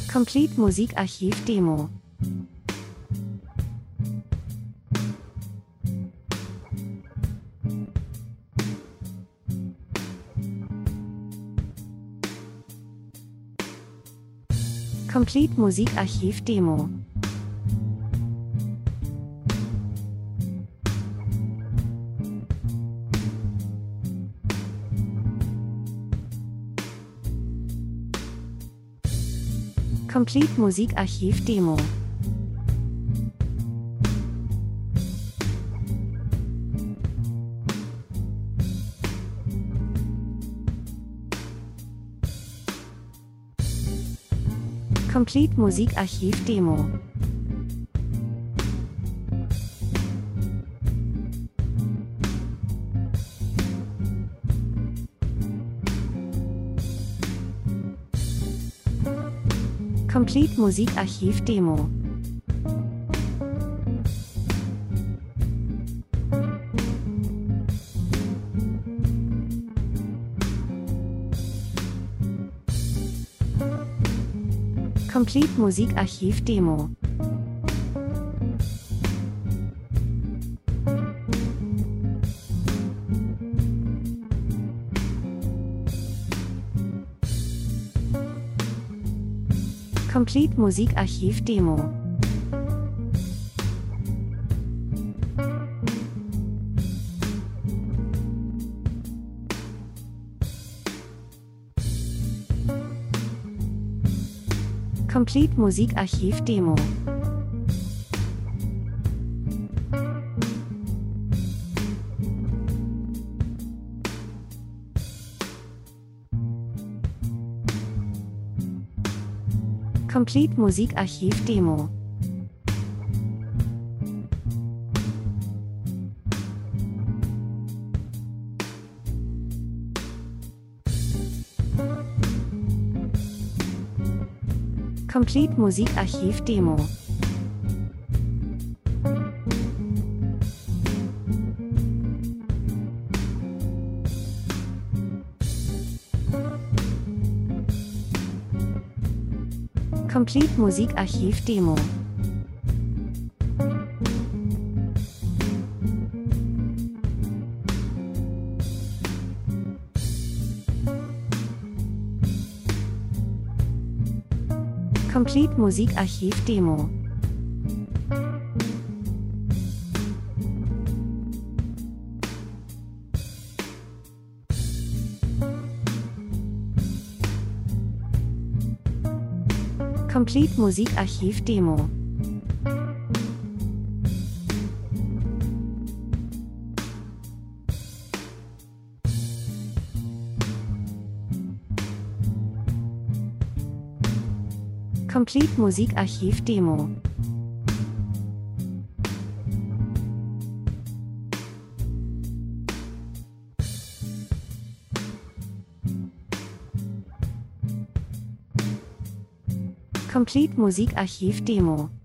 Complete Musikarchiv Demo. Complete Musikarchiv Demo. Complete Musikarchiv Demo. Complete Musikarchiv Demo. Complete Musikarchiv Demo. Complete Musikarchiv Demo. Complete Musikarchiv Demo. Complete Musikarchiv Demo. Complete Musikarchiv Demo. Complete Musikarchiv Demo. Complete Musikarchiv Demo. Complete Musikarchiv Demo. Complete Musikarchiv Demo. Complete Musikarchiv Demo. Complete Musikarchiv Demo.